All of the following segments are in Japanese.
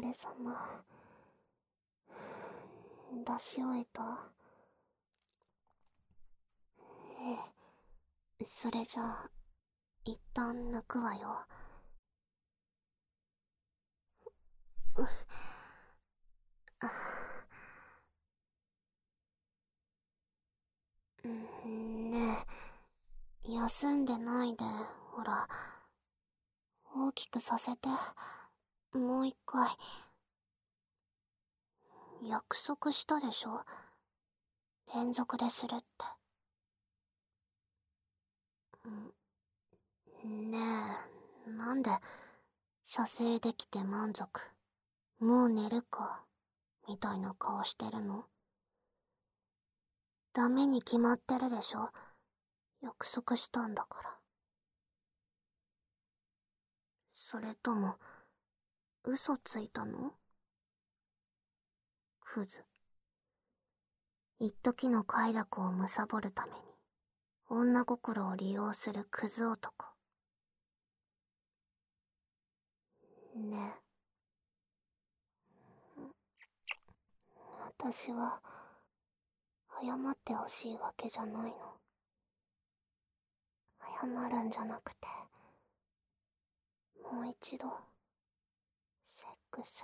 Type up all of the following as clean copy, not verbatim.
れ様。出し終えた？ええ、それじゃあ一旦抜くわよ。ねえ、休んでないで、ほら。大きくさせて。もう一回。約束したでしょ、連続でするって。ねえ、なんで射精できて満足、もう寝るかみたいな顔してるの？ダメに決まってるでしょ、約束したんだから。それとも嘘ついたの？クズ。一時の快楽を貪るために女心を利用するクズ男。ねえ、私は謝ってほしいわけじゃないの。謝るんじゃなくて、もう一度セックス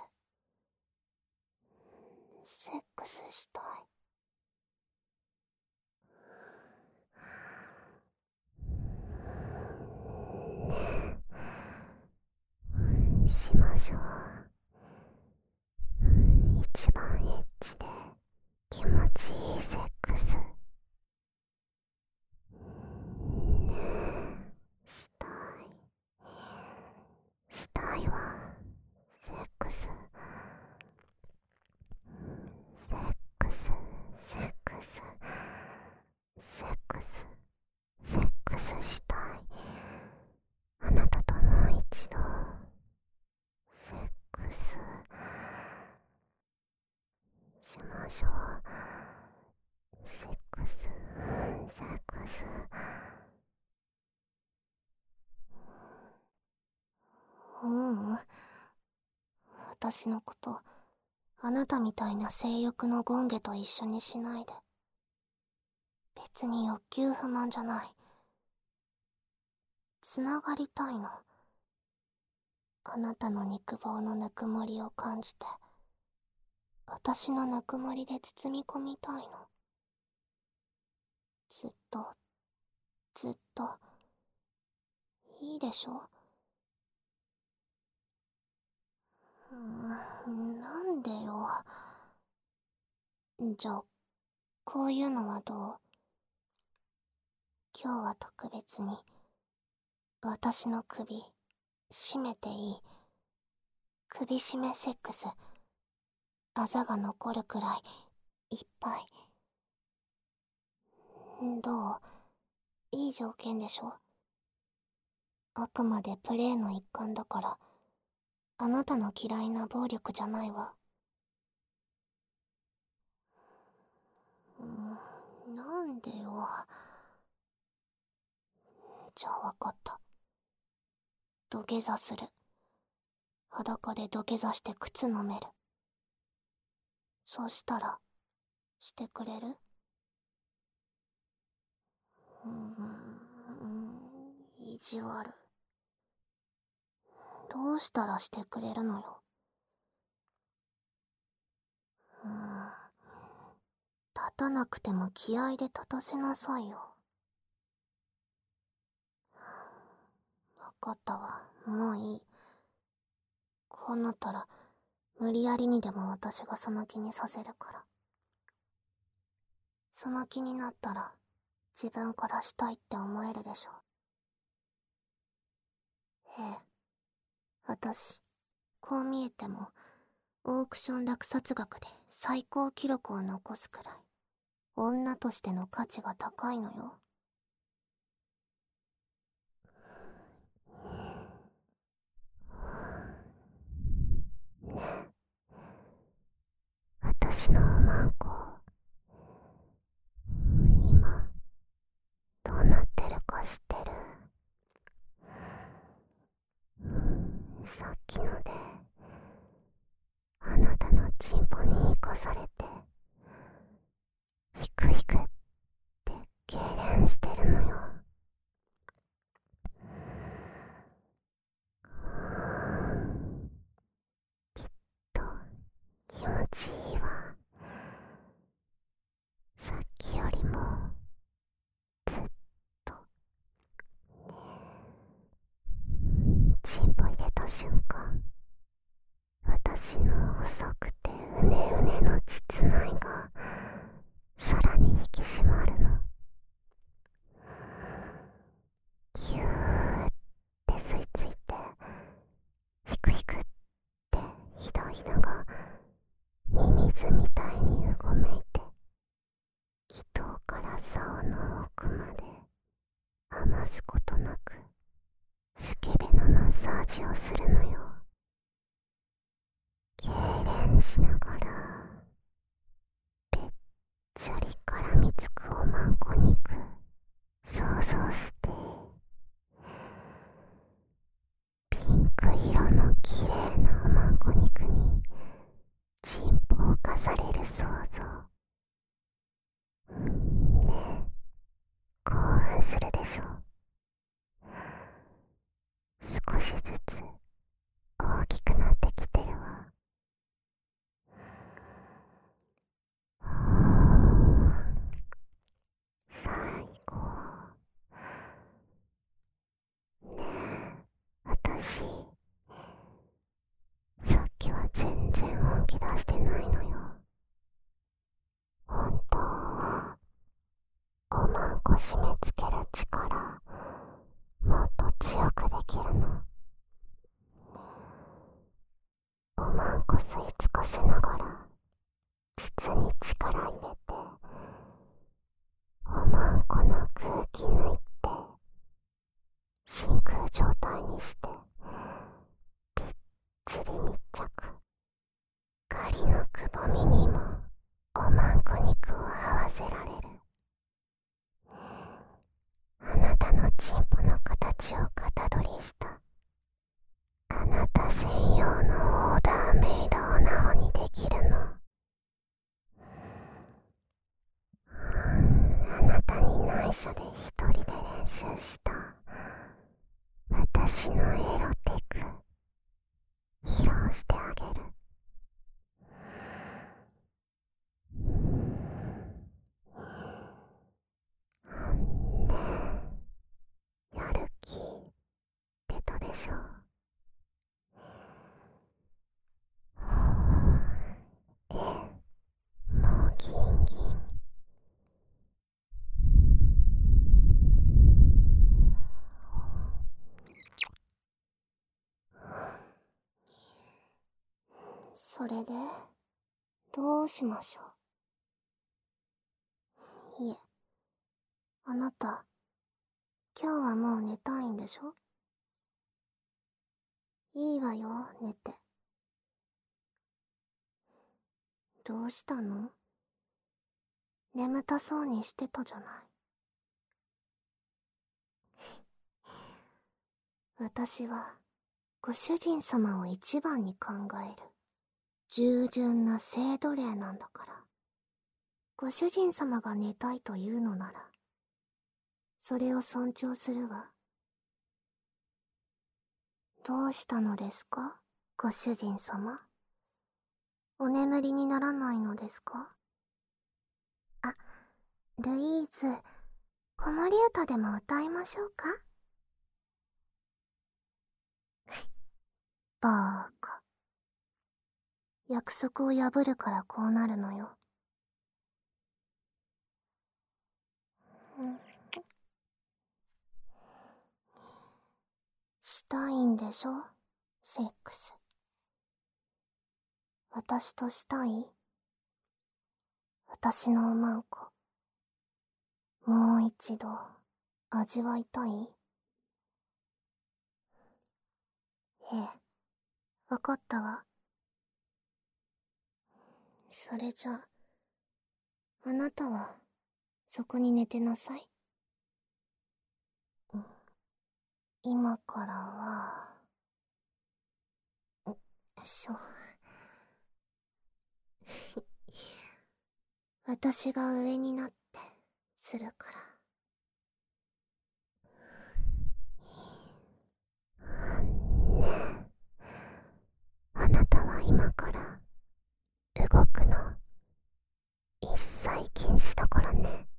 したい。しましょう。一番エッチで気持ちいいセックス。したい。したいわ。セックス。セックス。セックス。セックス。セックスしたい。あなたともう一度。セックスしましょう。セックス、セックス。ううん。私のこと、あなたみたいな性欲の権化と一緒にしないで。別に欲求不満じゃない。つながりたいの。あなたの肉棒のぬくもりを感じて、私のぬくもりで包み込みたいの。ずっと、ずっと。いいでしょ？なんでよ。じゃあ、こういうのはどう？今日は特別に、私の首、絞めていい？首絞めセックス。あざが残るくらい、いっぱい。どう？いい条件でしょ？あくまでプレイの一環だから、あなたの嫌いな暴力じゃないわ。なんでよ。じゃあわかった。土下座する。裸で土下座して靴飲める。そうしたら、してくれる？意地悪。どうしたらしてくれるのよ。立たなくても気合で立たせなさいよ。わかったわ。もういい。こうなったら、無理やりにでも私がその気にさせるから。その気になったら、自分からしたいって思えるでしょ。ええ。私、こう見えても、オークション落札額で最高記録を残すくらい、女としての価値が高いのよ。私のおまんこ、今、どうなってるか知ってる？さっきので、 されてヒクヒクって痙攣してるのよ。きっと気持ちいいわ。さっきよりもずっと。チンポ入れた瞬間、私の細くてうねうねの膣内がさらに引き締まるの。ギューって吸い付いてヒクヒクってひだひだがミミズみたいにうごめいて、気筒から竿の奥まで余すことなくスケベなマッサージをするのよ。痙攣しながらべっちゃり絡みつくおまんこ肉想像して、ピンク色の綺麗なおまんこ肉にチンポをかされる想像。ねえ、興奮するでしょ。少しずつ大きくなってきてるわ。最後。ねえ、私さっきは全然本気出してないのよ。本当はおまんこ締め付ける力もっと強くできるの。おまんこ吸い付かせながら膣に力入れて、おまんこの空気抜いて真空状態にして、ぴっちり密着。ガリのくぼみにもおまんこ肉を合わせられる。あなたのチンポの形を型取りしたあなた専用のオーダーメイドオナホにできるの。あなたに内緒で一人で練習した私のエロテク披露してあげる。ねえ、やる気出たでしょ。ええ、もうギンギン。それでどうしましょう。いえ、あなた今日はもう寝たいんでしょ。いいわよ、寝て。どうしたの？眠たそうにしてたじゃない。私はご主人様を一番に考える従順な性奴隷なんだから、ご主人様が寝たいというのならそれを尊重するわ。どうしたのですか、ご主人様。お眠りにならないのですか。あ、ルイーズ、子守歌でも歌いましょうか。バーカ。約束を破るからこうなるのよ。したいんでしょ、セックス。私としたい？私のおまんこもう一度味わいたい？ええ、わかったわ。それじゃあなたはそこに寝てなさい。今からはよいしょ。 私が上になってするから。ねえ、あなたは今から動くの一切禁止だからね。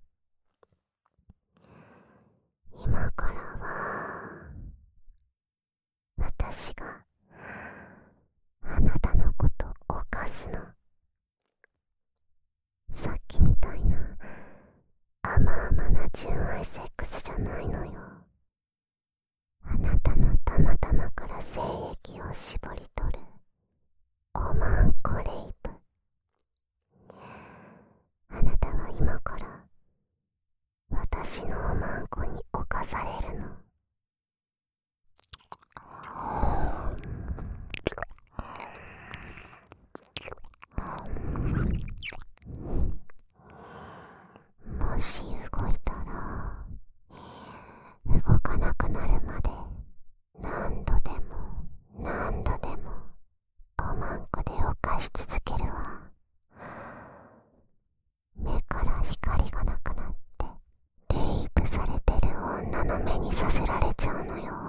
今からは私があなたのこと犯すの。さっきみたいな甘々な純愛セックスじゃないのよ。あなたの玉から精液を絞り取るおまんこレイプ。あなたは今から私のおまんこに侵されるの。もし動いたら動かなくなるまで何度でも何度でもおまんこで犯し続けるわ。目から光がなくなってレイプされてる女の目にさせられちゃうのよ。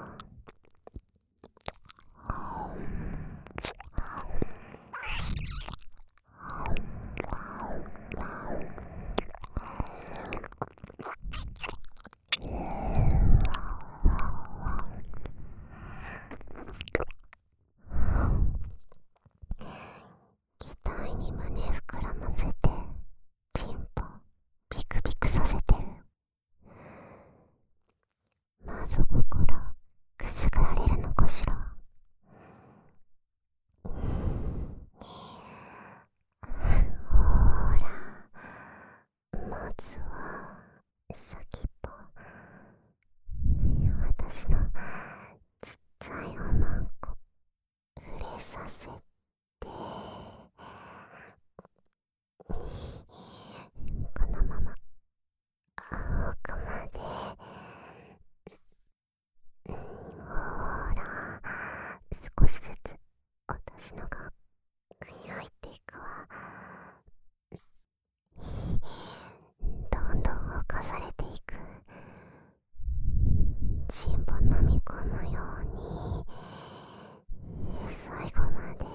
額に胸膨らませてチンポビクビクさせてる。まず心くすぐられるのかしら。ほら、まずは先っぽ、私のちっちゃいおまんこ触れさせて、このまま奥まで。ほら、少しずつ私のが開いていくわ。どんどん侵されていく。チンポ飲み込むように最後まで。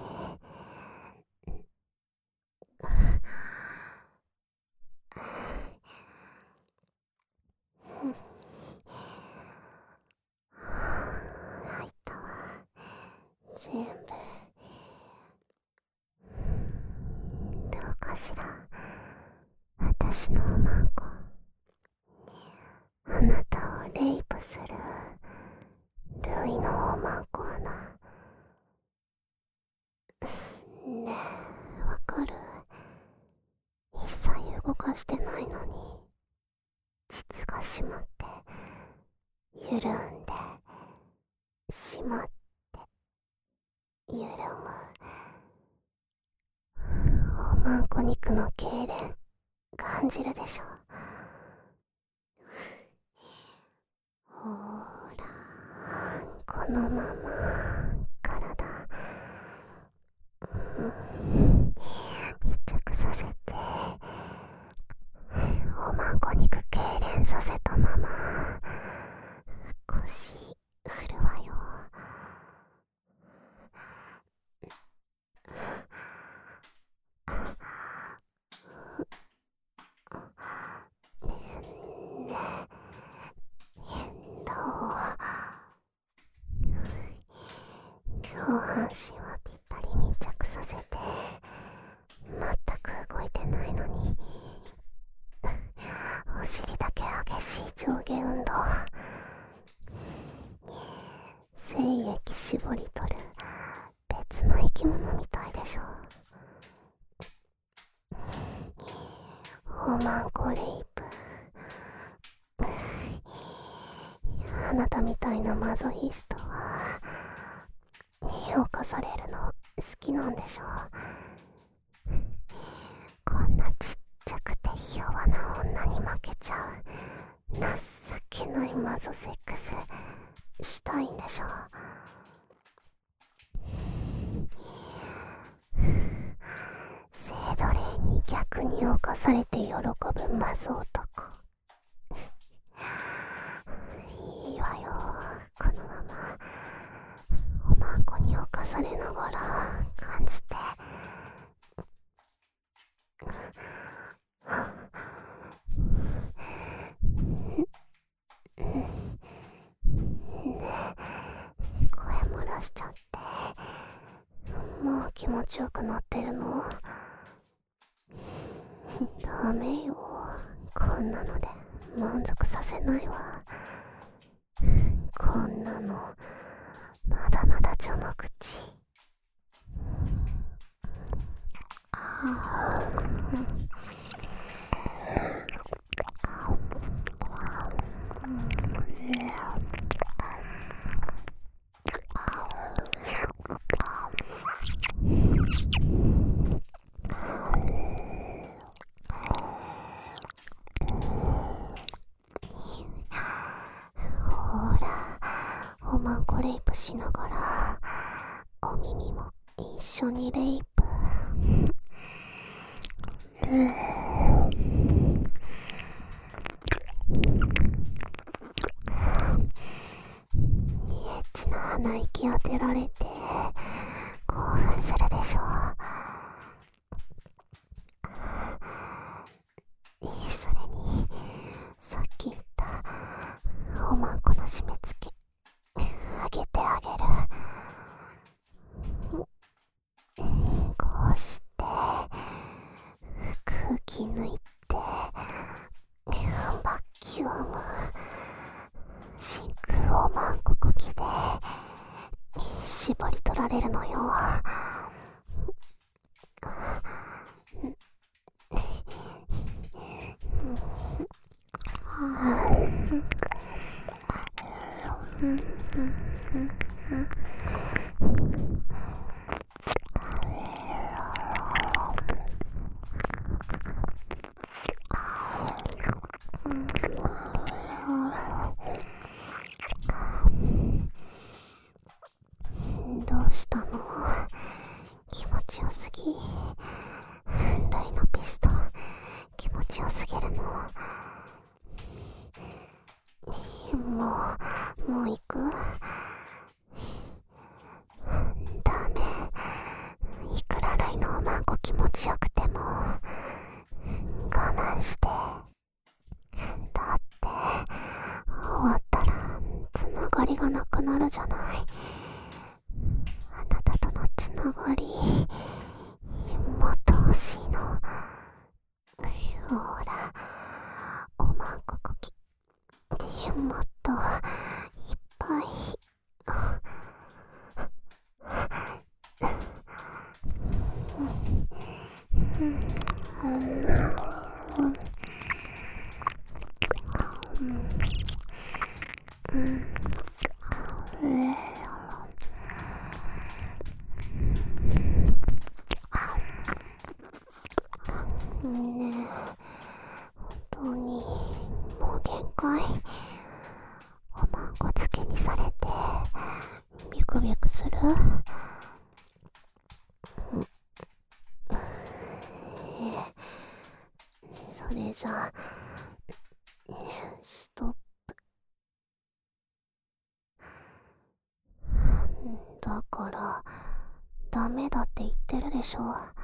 入ったわ、全部。どうかしら、私のおまんこ。あなたをレイプするルイのおまんこはな。ねえ、わかる？一切動かしてないのに膣が締まって緩んで締まって緩む。おまんこ肉の痙攣感じるでしょ。ほら、このまま体密着させておまんこ肉痙攣させたまま腰振るわよ。上半身はぴったり密着させて全く動いてないのにお尻だけ激しい上下運動。精液絞り取る別の生き物みたいでしょ。おまんこレイプ。あなたみたいなマゾヒストは犯されるの好きなんでしょ。こんなちっちゃくてひ弱な女に負けちゃう情けないマゾセックスしたいんでしょ。性奴隷に逆に侵されて喜ぶマス男。いいわよ、このままおまんこに侵されながら感じて。声漏らしちゃって、もう気持ちよくなってるの？ダメよ、こんなので満足させないわ。こんなのまだまだ序の口。ほら、おまんこレイプしながらお耳も一緒にレイプ。エッチな鼻息当てられて興奮するでしょ。それにさっき言ったおまんこの締め付けあげてあげる。こうして空気抜いてバキューム、真空を満国機で絞り取られるのよ。どうしたの？気持ちよすぎ。ルイのピストン気持ちよすぎるの。もう行く？ダメ。いくらルイのおまんこ気持ちよくても我慢して。だって終わったらつながりがなくなるじゃない。あなたとのつながりもっと欲しいの。ほら、おまんここきもっといっぱい。ねえ、本当にもう限界。おまんこつけにされてビクビクする？それじゃストップ。だからダメだって言ってるでしょ。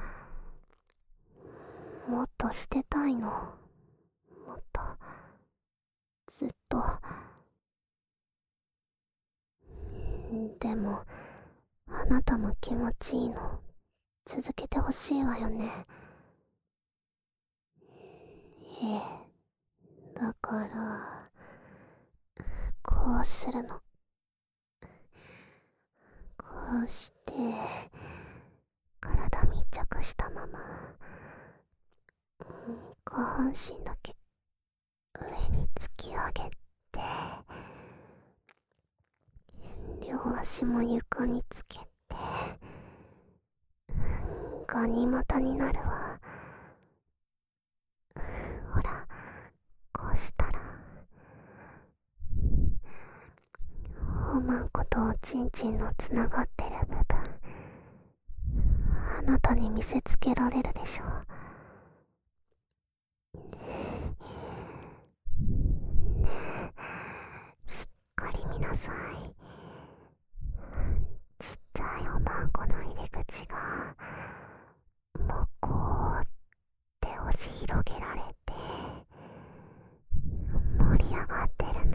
もっとしてたいの。もっとずっと。でもあなたも気持ちいいの続けてほしいわよね。ええ、だからこうするの。こうして体密着したまま下半身だけ上に突き上げて、両足も床につけてガニ股になるわ。ほら、こうしたらおまんことおちんちんのつながってる部分あなたに見せつけられるでしょ。 さい。ちっちゃいおまんこの入り口がもこーって押し広げられて盛り上がってるの。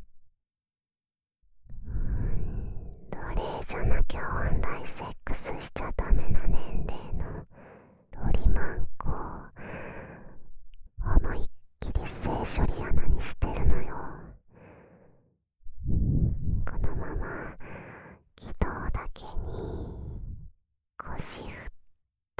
奴隷じゃなきゃ本来セックスしちゃダメな年齢のロリマンコを思いっきり性処理穴にしてるのよ。このまま気道だけに腰振って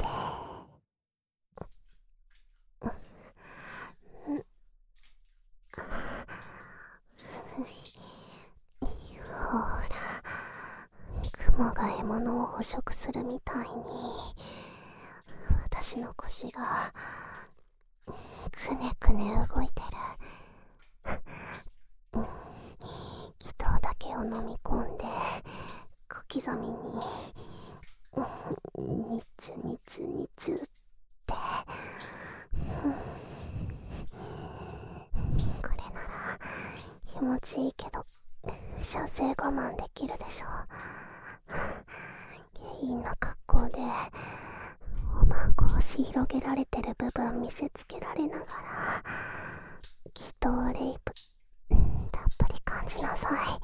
ほら、雲が獲物を捕食するみたいに私の腰がくねくね動いてる。気道だけを飲み込んで小刻みにニチュニチュニチュって、これなら気持ちいいけど射精我慢できるでしょ。下品な格好でおまんこをし広げられてる部分見せつけられながら気道レイプたっぷり感じなさい。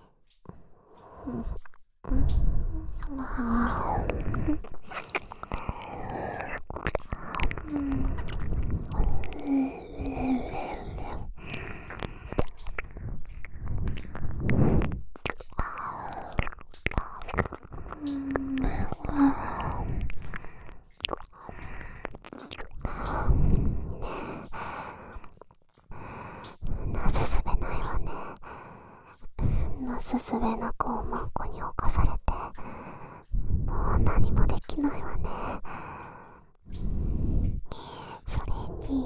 なすすべないわね。なすすべなくおまんこに侵されてもう何もできないわね。それに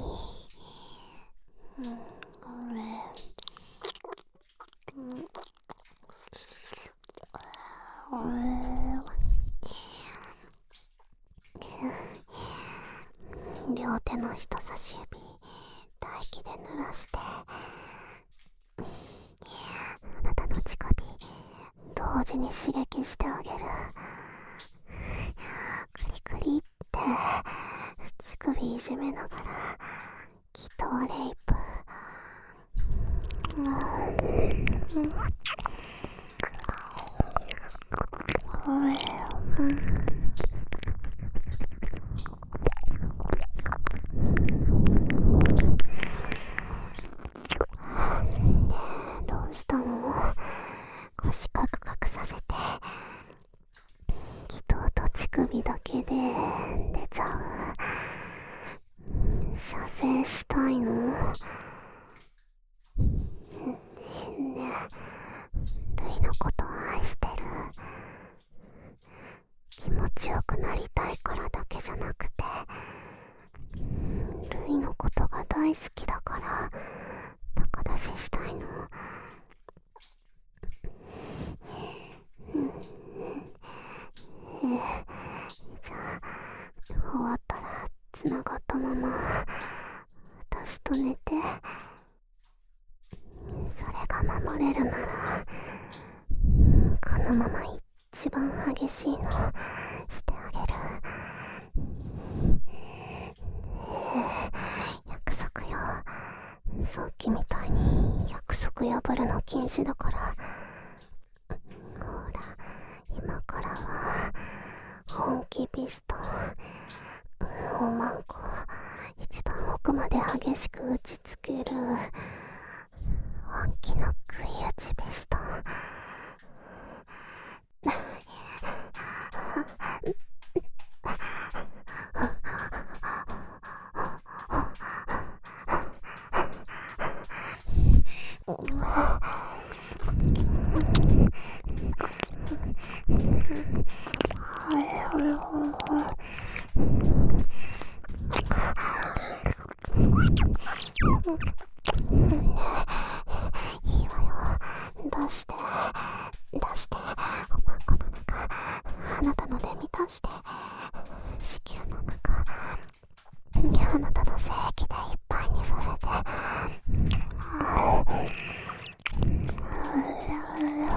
両手の人差し指唾液で濡らしてあなたの乳首同時に刺激してあげる。クリクリって乳首いじめながら気道レイプ。どうしたの？腰カクカクさせて気道と乳首だけで出ちゃう。射精したいの？ねえ、ルイのこと愛してる？気持ちよくなりたいからだけじゃなくてルイのことが大好きだから高出ししたいの？じゃあ終わったらつながったまま私と寝て、それが守れるならこのまま一番激しいのしてあげる。約束よ。さっきみたいに約束破るの禁止だから。ほら、今からは本気ピストンおまんこ一番奥まで激しく打ちつける本気の食い打ちピストン。いいわよ。出して出して、おまんこの中あなたので満たして、子宮の中あなたの精液でいっぱいにさせて。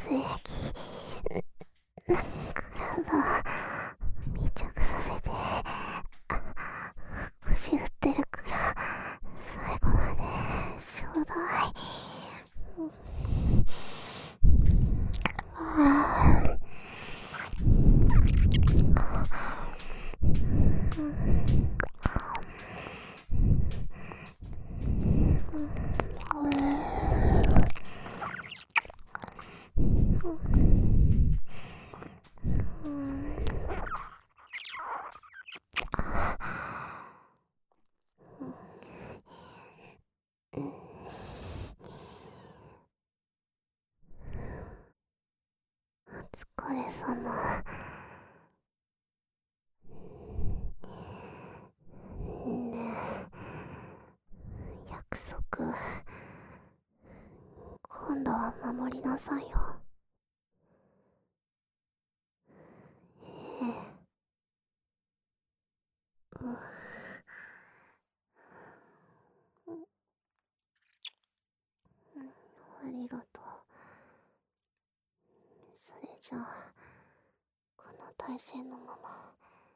精液体密着させて腰振ってるから最後までちょうだい。お疲れ様。ねえ、約束今度は守りなさいよ。ええ。ありがとう。それじゃあこの体勢のまま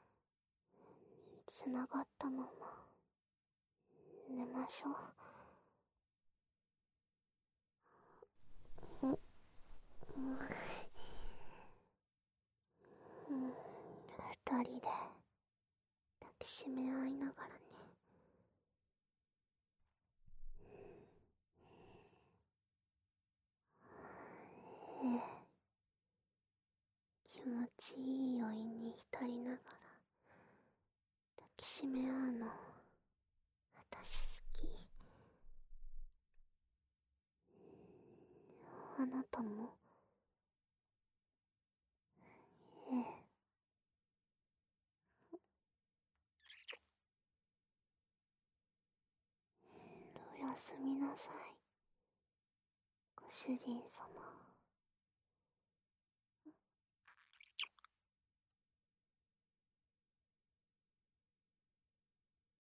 つながったまま寝ましょう。二人で抱きしめ合いながらね。ええ、気持ちいい余韻に浸りながら抱きしめ合うの私好き。あなたも？ええ。おやすみなさい、ご主人様。